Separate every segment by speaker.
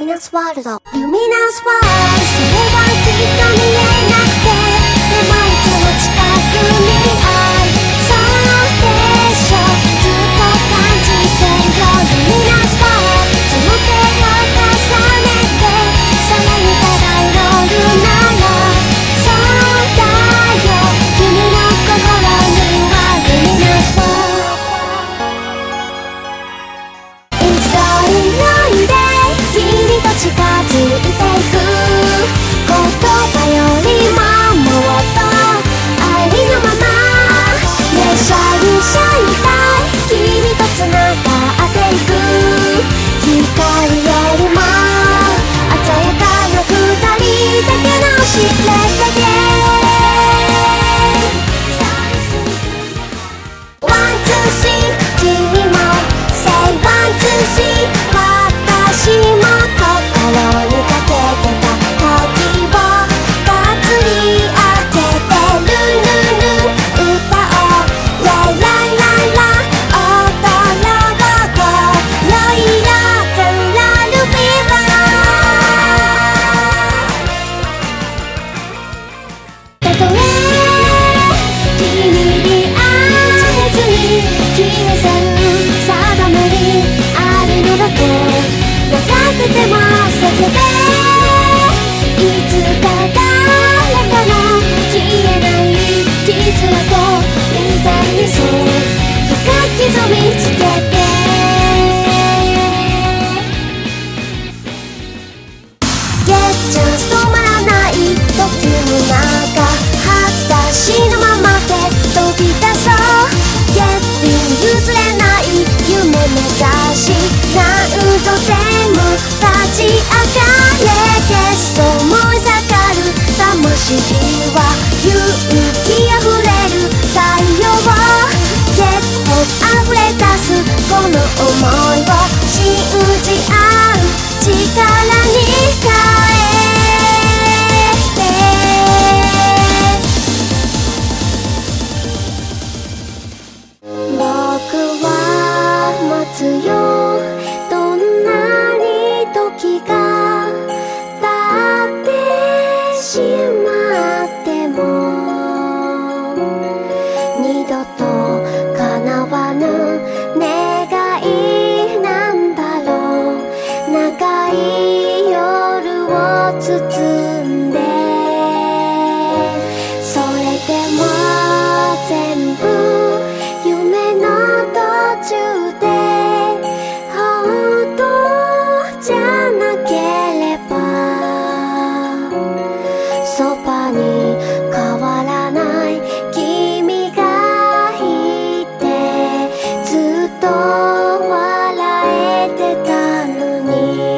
Speaker 1: ナスワールド、ルミナスワールド、それはきっと見えなくて、でもいつも近くにある、そうでしょ、ずっと感じてるよ。ルミナスワールド、その手を重ねて、それにただ祈るなら、そうだよ、君の心にはルミナスワールド。近づいていく言葉よりももっとありのままね、シャイシャイたい君と繋がっていく、光よりも鮮やかな二人だけのシークレットゲーム。ワンツースリー君も Say ワンツースリー、私も心にかけてた時をがっつり開けてルンルンルン歌おう、ライライライラ踊ろう、ロイロックンロールフィーバー。たとえ君に会えずに消え去る定めにあるのだと分かってても叫べ、いつか誰かの消えない傷跡みたいにそう深く刻みつけて、Get just 止まらない時の中、裸足のままで飛び出そう、 Getting 譲れない夢目指し何度でも立ち上がれ、けそう燃え盛る魂は勇気あふれる太陽を Get hope 溢れ出すこの想いを信じ合う力に変えて、僕は待つよ、どんなに時が経ってしまっても二度と叶わぬ願いなんだろう、長い夜を包んで、それでも全部夢の途中で本当じゃなければ、そばに変わらない君がいて、ずっと笑えてたのに。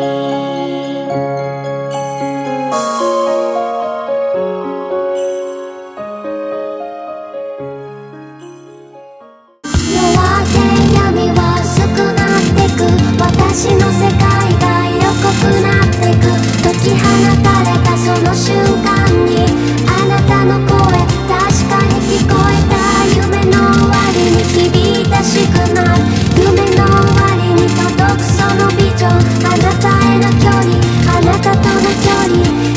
Speaker 1: 夜明け闇は薄くなってく、私の世界が色濃くなってく、解き放たれたその瞬間にあなたの声確かに聞こえた、夢の終わりに響いたシグナル、夢の終わりに届くそのビジョン、あなたへの距離、あなたとの距離